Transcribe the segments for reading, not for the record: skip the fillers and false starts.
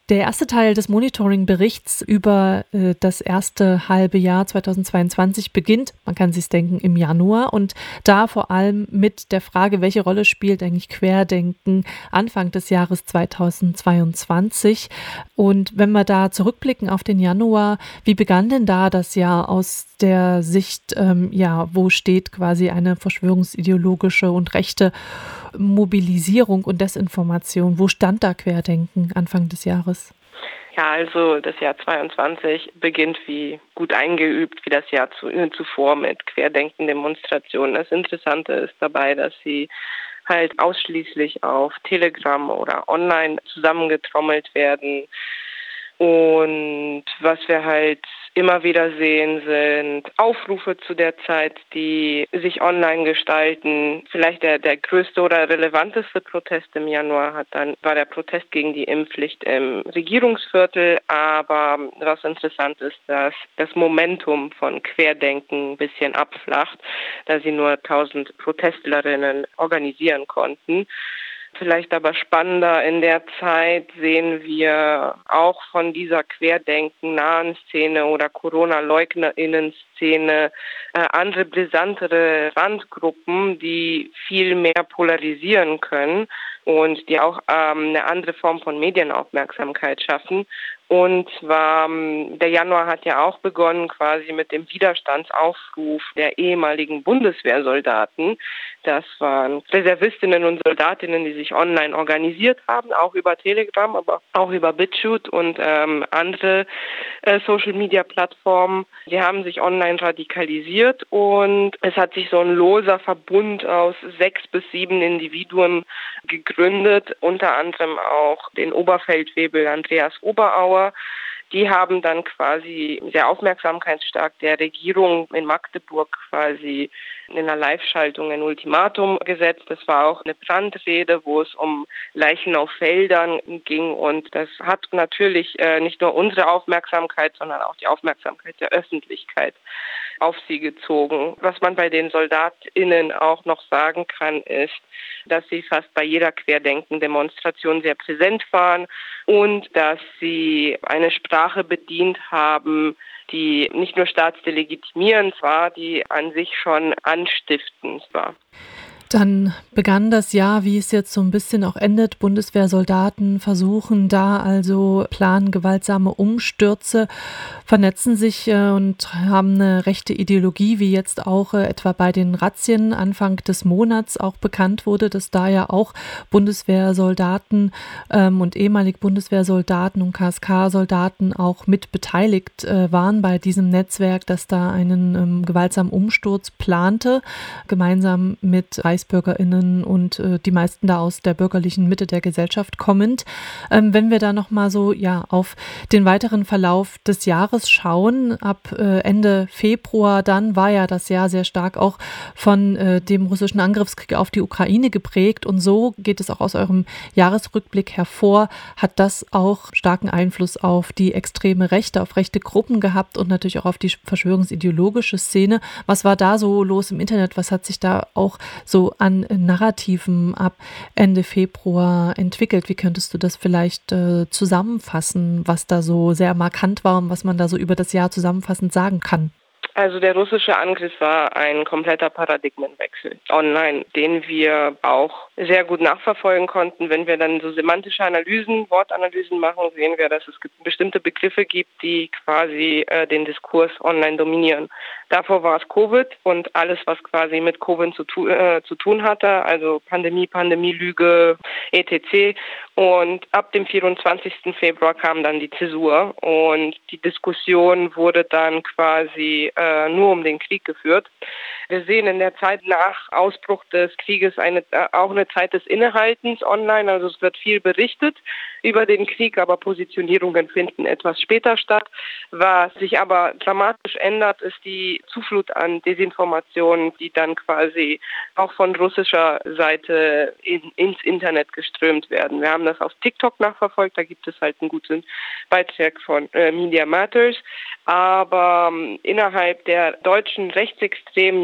Der erste Teil des Monitoring-Berichts über das erste halbe Jahr 2022 beginnt, man kann sich's denken, im Januar und da vor allem mit der Frage, welche Rolle spielt eigentlich Querdenken Anfang des Jahres 2022? Und wenn wir da zurückblicken auf den Januar, wie begann denn da das Jahr aus der Sicht, wo steht quasi eine verschwörungsideologische und rechte Mobilisierung und Desinformation? Wo stand da Querdenken Anfang des Jahres? Ja, also das Jahr 22 beginnt wie gut eingeübt wie das Jahr zuvor mit Querdenken-Demonstrationen. Das Interessante ist dabei, dass sie halt ausschließlich auf Telegram oder online zusammengetrommelt werden. Und was wir halt immer wieder sehen, sind Aufrufe zu der Zeit, die sich online gestalten. Vielleicht der größte oder relevanteste Protest im Januar war der Protest gegen die Impfpflicht im Regierungsviertel. Aber was interessant ist, dass das Momentum von Querdenken ein bisschen abflacht, da sie nur 1000 Protestlerinnen organisieren konnten. Vielleicht aber spannender, in der Zeit sehen wir auch von dieser Querdenken-nahen Szene oder Corona-LeugnerInnen-Szene andere brisantere Randgruppen, die viel mehr polarisieren können und die auch eine andere Form von Medienaufmerksamkeit schaffen. Und zwar, der Januar hat ja auch begonnen quasi mit dem Widerstandsaufruf der ehemaligen Bundeswehrsoldaten. Das waren Reservistinnen und Soldatinnen, die sich online organisiert haben, auch über Telegram, aber auch über BitChute und andere Social-Media-Plattformen. Sie haben sich online radikalisiert und es hat sich so ein loser Verbund aus 6 bis 7 Individuen gegründet, unter anderem auch den Oberfeldwebel Andreas Oberauer. Die haben dann quasi sehr aufmerksamkeitsstark der Regierung in Magdeburg quasi in einer Live-Schaltung ein Ultimatum gesetzt. Das war auch eine Brandrede, wo es um Leichen auf Feldern ging. Und das hat natürlich nicht nur unsere Aufmerksamkeit, sondern auch die Aufmerksamkeit der Öffentlichkeit auf sie gezogen. Was man bei den SoldatInnen auch noch sagen kann, ist, dass sie fast bei jeder Querdenken-Demonstration sehr präsent waren und dass sie eine Sprache bedient haben, die nicht nur staatsdelegitimierend war, die an sich schon anstiftend war. Dann begann das Jahr, wie es jetzt so ein bisschen auch endet. Bundeswehrsoldaten versuchen da also, planen gewaltsame Umstürze, vernetzen sich und haben eine rechte Ideologie, wie jetzt auch etwa bei den Razzien Anfang des Monats auch bekannt wurde, dass da ja auch Bundeswehrsoldaten und ehemalige Bundeswehrsoldaten und KSK-Soldaten auch mit beteiligt waren bei diesem Netzwerk, das da einen gewaltsamen Umsturz plante, gemeinsam mit ReichsbürgerInnen und die meisten da aus der bürgerlichen Mitte der Gesellschaft kommend. Wenn wir da nochmal so auf den weiteren Verlauf des Jahres schauen, ab Ende Februar dann war ja das Jahr sehr stark auch von dem russischen Angriffskrieg auf die Ukraine geprägt und so geht es auch aus eurem Jahresrückblick hervor, hat das auch starken Einfluss auf die extreme Rechte, auf rechte Gruppen gehabt und natürlich auch auf die verschwörungsideologische Szene. Was war da so los im Internet? Was hat sich da auch so an Narrativen ab Ende Februar entwickelt? Wie könntest du das vielleicht zusammenfassen, was da so sehr markant war und was man da so über das Jahr zusammenfassend sagen kann? Also der russische Angriff war ein kompletter Paradigmenwechsel online, den wir auch sehr gut nachverfolgen konnten. Wenn wir dann so semantische Analysen, Wortanalysen machen, sehen wir, dass es bestimmte Begriffe gibt, die quasi den Diskurs online dominieren. Davor war es Covid und alles, was quasi mit Covid zu tun hatte, also Pandemie, Pandemielüge, etc. Und ab dem 24. Februar kam dann die Zäsur und die Diskussion wurde dann quasi nur um den Krieg geführt. Wir sehen in der Zeit nach Ausbruch des Krieges auch eine Zeit des Innehaltens online. Also es wird viel berichtet über den Krieg, aber Positionierungen finden etwas später statt. Was sich aber dramatisch ändert, ist die Zuflut an Desinformationen, die dann quasi auch von russischer Seite ins Internet geströmt werden. Wir haben das auf TikTok nachverfolgt, da gibt es halt einen guten Beitrag von Media Matters. Aber innerhalb der deutschen Rechtsextremen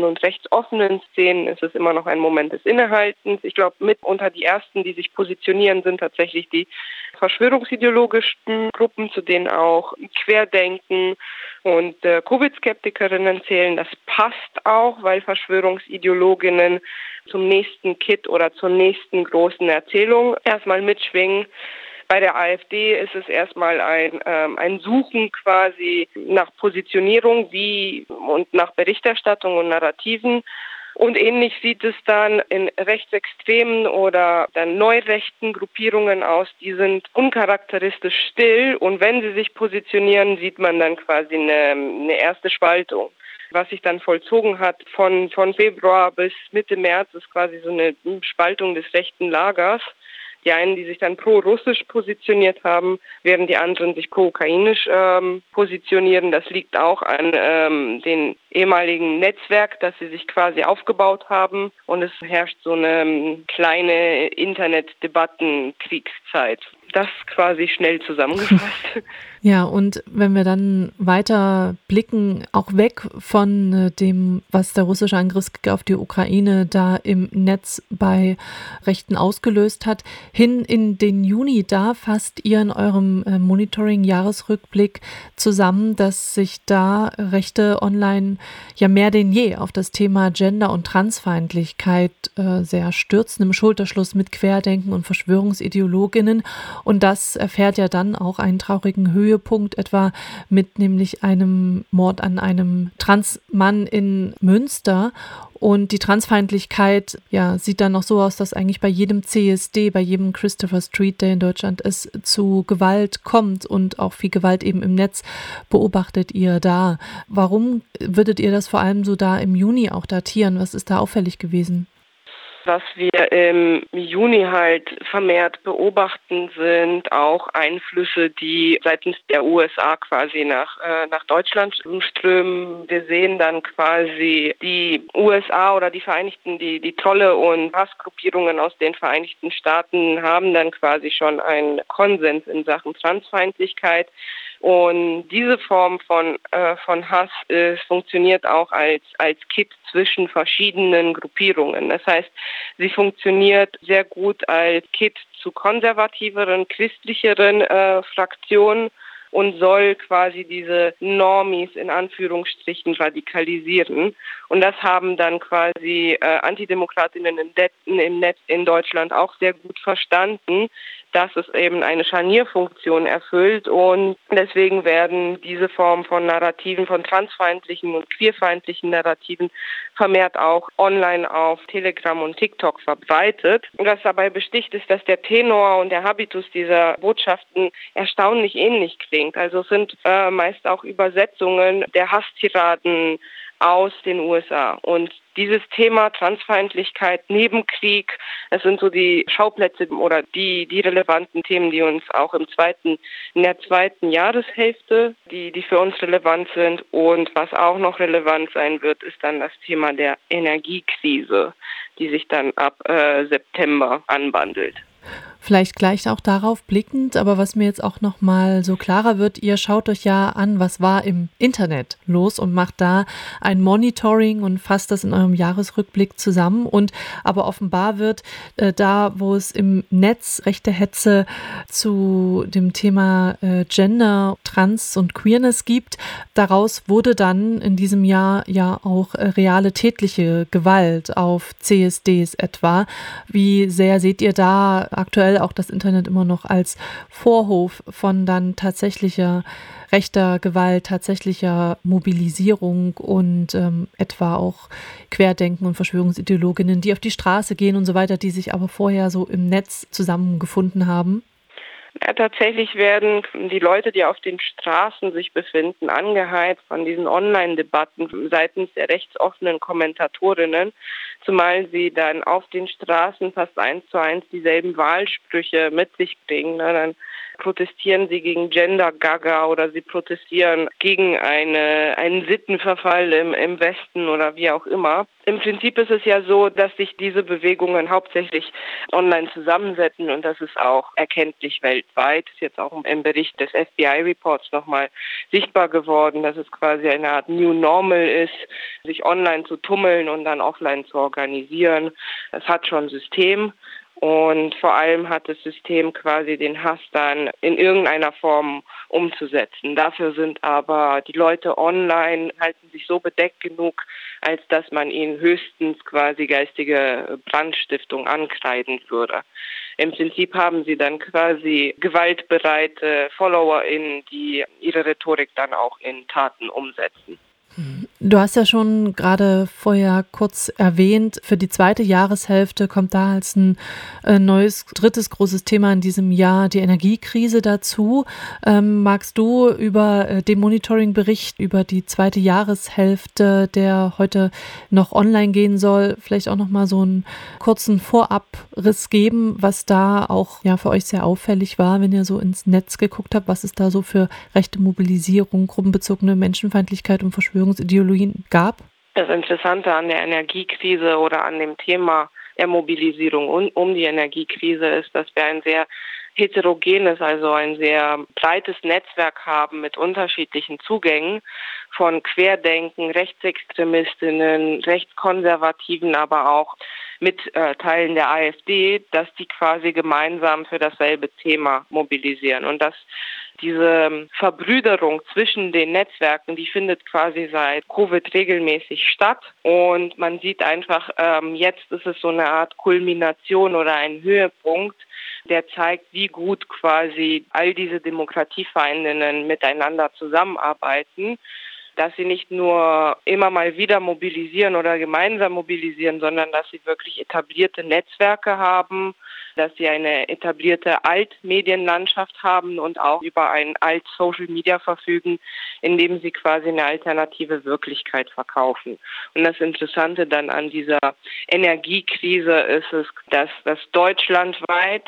und rechtsoffenen Szenen ist es immer noch ein Moment des Innehaltens. Ich glaube, mit unter die ersten, die sich positionieren, sind tatsächlich die verschwörungsideologischen Gruppen, zu denen auch Querdenken und Covid-Skeptikerinnen zählen. Das passt auch, weil Verschwörungsideologinnen zum nächsten Kit oder zur nächsten großen Erzählung erstmal mitschwingen. Bei der AfD ist es erstmal ein Suchen quasi nach Positionierung und nach Berichterstattung und Narrativen. Und ähnlich sieht es dann in rechtsextremen oder dann neurechten Gruppierungen aus. Die sind uncharakteristisch still und wenn sie sich positionieren, sieht man dann quasi eine erste Spaltung. Was sich dann vollzogen hat von Februar bis Mitte März, ist quasi so eine Spaltung des rechten Lagers. Die einen, die sich dann pro-russisch positioniert haben, während die anderen sich pro-ukrainisch positionieren. Das liegt auch an den ehemaligen Netzwerk, das sie sich quasi aufgebaut haben. Und es herrscht so eine kleine Internet-Debattenkriegszeit. Das quasi schnell zusammengefasst. Ja, und wenn wir dann weiter blicken, auch weg von dem, was der russische Angriffskrieg auf die Ukraine da im Netz bei Rechten ausgelöst hat, hin in den Juni, da fasst ihr in eurem Monitoring-Jahresrückblick zusammen, dass sich da Rechte online ja mehr denn je auf das Thema Gender- und Transfeindlichkeit sehr stürzen, im Schulterschluss mit Querdenken und Verschwörungsideologinnen. Und das erfährt ja dann auch einen traurigen Höhepunkt, etwa mit nämlich einem Mord an einem Transmann in Münster. Und die Transfeindlichkeit sieht dann noch so aus, dass eigentlich bei jedem CSD, bei jedem Christopher Street Day in Deutschland es zu Gewalt kommt und auch viel Gewalt eben im Netz beobachtet ihr da. Warum würdet ihr das vor allem so da im Juni auch datieren? Was ist da auffällig gewesen? Was wir im Juni halt vermehrt beobachten, sind auch Einflüsse, die seitens der USA quasi nach Deutschland strömen. Wir sehen dann quasi die USA oder die Vereinigten, die Trolle und Hassgruppierungen aus den Vereinigten Staaten haben dann quasi schon einen Konsens in Sachen Transfeindlichkeit. Und diese Form von Hass funktioniert auch als Kit zwischen verschiedenen Gruppierungen. Das heißt, sie funktioniert sehr gut als Kit zu konservativeren, christlicheren Fraktionen und soll quasi diese Normis in Anführungsstrichen radikalisieren. Und das haben dann quasi Antidemokratinnen im Netz in Deutschland auch sehr gut verstanden, dass es eben eine Scharnierfunktion erfüllt und deswegen werden diese Formen von Narrativen, von transfeindlichen und queerfeindlichen Narrativen vermehrt auch online auf Telegram und TikTok verbreitet. Und was dabei besticht, ist, dass der Tenor und der Habitus dieser Botschaften erstaunlich ähnlich klingt. Also es sind meist auch Übersetzungen der Hasstiraden aus den USA. Und dieses Thema Transfeindlichkeit, Nebenkrieg, das sind so die Schauplätze oder die relevanten Themen, die uns auch in der zweiten Jahreshälfte, die für uns relevant sind. Und was auch noch relevant sein wird, ist dann das Thema der Energiekrise, die sich dann ab September anbandelt. Vielleicht gleich auch darauf blickend, aber was mir jetzt auch noch mal so klarer wird, ihr schaut euch ja an, was war im Internet los und macht da ein Monitoring und fasst das in eurem Jahresrückblick zusammen. Und aber offenbar wird da, wo es im Netz rechte Hetze zu dem Thema Gender, Trans und Queerness gibt, daraus wurde dann in diesem Jahr ja auch reale tätliche Gewalt auf CSDs etwa. Wie sehr seht ihr da aktuell auch das Internet immer noch als Vorhof von dann tatsächlicher rechter Gewalt, tatsächlicher Mobilisierung und etwa auch Querdenken und Verschwörungsideologinnen, die auf die Straße gehen und so weiter, die sich aber vorher so im Netz zusammengefunden haben? Ja, tatsächlich werden die Leute, die auf den Straßen sich befinden, angeheizt von diesen Online-Debatten seitens der rechtsoffenen Kommentatorinnen. zumal sie dann auf den Straßen fast 1:1 dieselben Wahlsprüche mit sich bringen. Dann protestieren sie gegen Gender Gaga oder sie protestieren gegen einen Sittenverfall im Westen oder wie auch immer. Im Prinzip ist es ja so, dass sich diese Bewegungen hauptsächlich online zusammensetzen und das ist auch erkenntlich weltweit. Ist jetzt auch im Bericht des FBI-Reports nochmal sichtbar geworden, dass es quasi eine Art New Normal ist, sich online zu tummeln und dann offline zu organisieren. Es hat schon System. Und vor allem hat das System quasi den Hass dann in irgendeiner Form umzusetzen. Dafür sind aber die Leute online, halten sich so bedeckt genug, als dass man ihnen höchstens quasi geistige Brandstiftung ankreiden würde. Im Prinzip haben sie dann quasi gewaltbereite FollowerInnen, die ihre Rhetorik dann auch in Taten umsetzen. Du hast ja schon gerade vorher kurz erwähnt, für die zweite Jahreshälfte kommt da als ein neues, drittes großes Thema in diesem Jahr die Energiekrise dazu. Magst du über den Monitoring-Bericht über die zweite Jahreshälfte, der heute noch online gehen soll, vielleicht auch noch mal so einen kurzen Vorabriss geben, was da auch ja für euch sehr auffällig war, wenn ihr so ins Netz geguckt habt, was es da so für rechte Mobilisierung, gruppenbezogene Menschenfeindlichkeit und Verschwörungsideologien gab? Das Interessante an der Energiekrise oder an dem Thema der Mobilisierung um die Energiekrise ist, dass wir ein sehr heterogenes, also ein sehr breites Netzwerk haben mit unterschiedlichen Zugängen von Querdenken, Rechtsextremistinnen, Rechtskonservativen, aber auch mit Teilen der AfD, dass die quasi gemeinsam für dasselbe Thema mobilisieren. Und dass diese Verbrüderung zwischen den Netzwerken, die findet quasi seit Covid regelmäßig statt. Und man sieht einfach, jetzt ist es so eine Art Kulmination oder ein Höhepunkt, der zeigt, wie gut quasi all diese Demokratiefeindinnen miteinander zusammenarbeiten, dass sie nicht nur immer mal wieder mobilisieren oder gemeinsam mobilisieren, sondern dass sie wirklich etablierte Netzwerke haben, dass sie eine etablierte Altmedienlandschaft haben und auch über ein Alt-Social Media verfügen, in dem sie quasi eine alternative Wirklichkeit verkaufen. Und das Interessante dann an dieser Energiekrise ist es, dass das deutschlandweit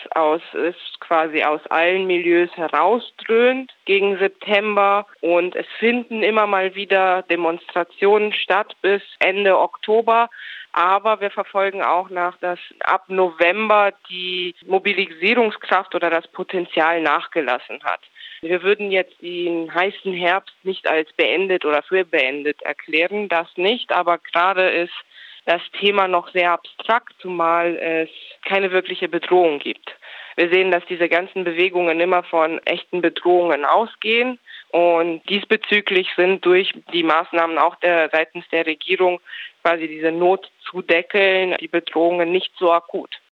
quasi aus allen Milieus herausdröhnt gegen September und es finden immer mal wieder Demonstrationen statt bis Ende Oktober. Aber wir verfolgen auch nach, dass ab November die Mobilisierungskraft oder das Potenzial nachgelassen hat. Wir würden jetzt den heißen Herbst nicht als beendet oder für beendet erklären, das nicht. Aber gerade ist das Thema noch sehr abstrakt, zumal es keine wirkliche Bedrohung gibt. Wir sehen, dass diese ganzen Bewegungen immer von echten Bedrohungen ausgehen. Und diesbezüglich sind durch die Maßnahmen auch seitens der Regierung quasi diese Not zu deckeln, die Bedrohungen nicht so akut.